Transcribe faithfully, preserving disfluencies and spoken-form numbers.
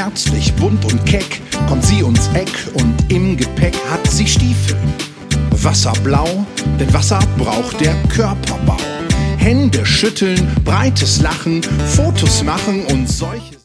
Herzlich, bunt und keck kommt sie uns Eck und im Gepäck hat sie Stiefel. Wasserblau, denn Wasser braucht der Körperbau. Hände schütteln, breites Lachen, Fotos machen und solche